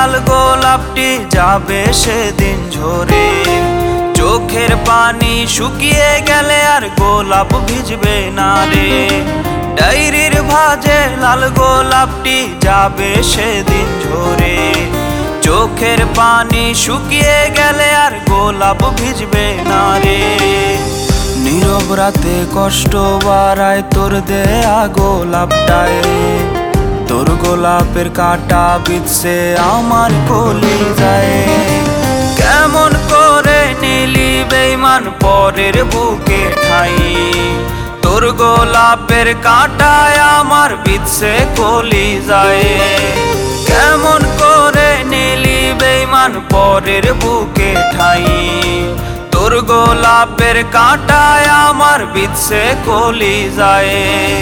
লাল গোলাপটি যাবে সেদিন ঝরে। চোখের পানি শুকিয়ে গেলে আর গোলাপ ভিজবে না রে। ডায়েরির ভাঁজে লাল গোলাপটি যাবে সেদিন ঝরে। চোখের পানি শুকিয়ে গেলে আর গোলাপ ভিজবে না রে। নীরব রাতে কষ্ট বাড়ায় তোর দেয়া গোলাপটায়। তোর গোলাপের কাঁটা বিঁধছে আমার কলিজায়। কেমন করে নিলি বেঈমান পরের বুকে ঠাই। তোর গোলাপের কাঁটায় আমার বিঁধছে কলিজায়। কেমন করে নিলি বেঈমান পরের বুকে ঠাই। তোর গোলাপের কাঁটায় আমার বিঁধছে কলিজায়।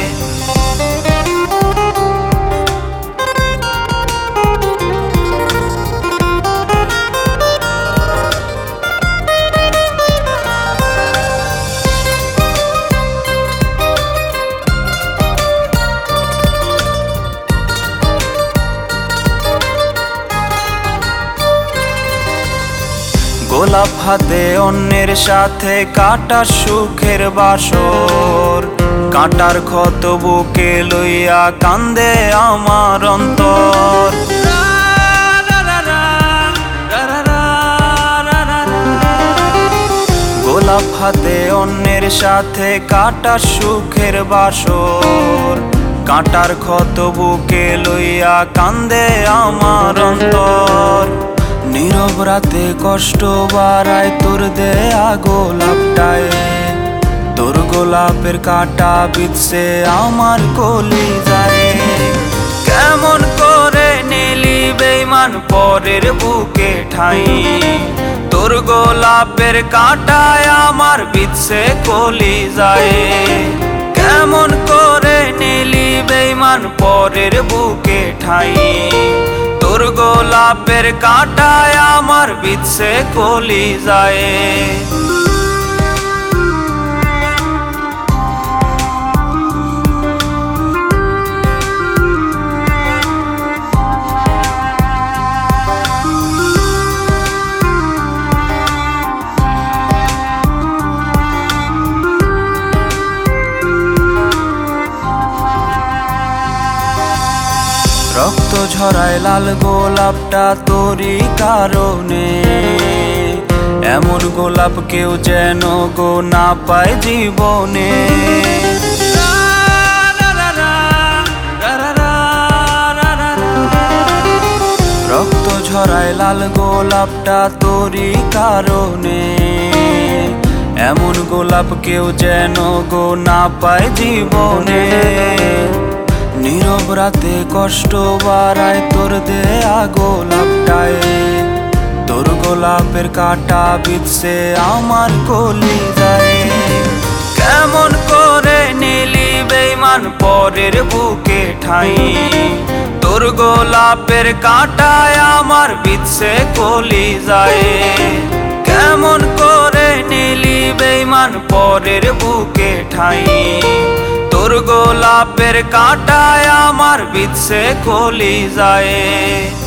গোলাপ হাতে অন্যের সাথে কাটার সুখের বাসর। কাঁটার ক্ষত বুকে লইয়া কান্দে আমার অন্তর। গোলাপ হাতে অন্যের সাথে কাটার সুখের বাসর। কাঁটার ক্ষত বুকে লইয়া কান্দে আমার অন্তর। নীরব রাতে কষ্ট বাড়ায় তোর দেয়া গোলাপটায়। তোর গোলাপের কাঁটা বিঁধছে আমার কলিজায়। কেমন করে নিলি বেঈমান পরের বুকে ঠাই। তোর গোলাপের কাঁটায় আমার বিঁধছে কলিজায়। কেমন করে নিলি বেঈমান পরের বুকে ঠাই। তোর গোলাপের কাঁটায় আমার বিঁধছে কলিজায়। রক্ত ঝরায় লাল গোলাপটা তোরই কারণে। এমন গোলাপ কেউ যেন গো না পায় জীবনে। রক্ত ঝরায় লাল গোলাপটা তোরই কারণে। এমন গোলাপ কেউ যেন গো না পায় জীবনে। নীরব রাতে কষ্ট বাড়ায় তোর দেয়া গোলাপটায়। তোর গোলাপের কাঁটা বিঁধছে আমার কলিজায়। কেমন করে নিলি বেঈমান পরের বুকে ঠাই। তোর গোলাপের কাঁটায় আমার বিঁধছে কলিজায়। কেমন করে নিলি বেঈমান পরের বুকে ঠাই। তোর গোলাপের কাঁটায় আমার বিঁধছে কলিজায়।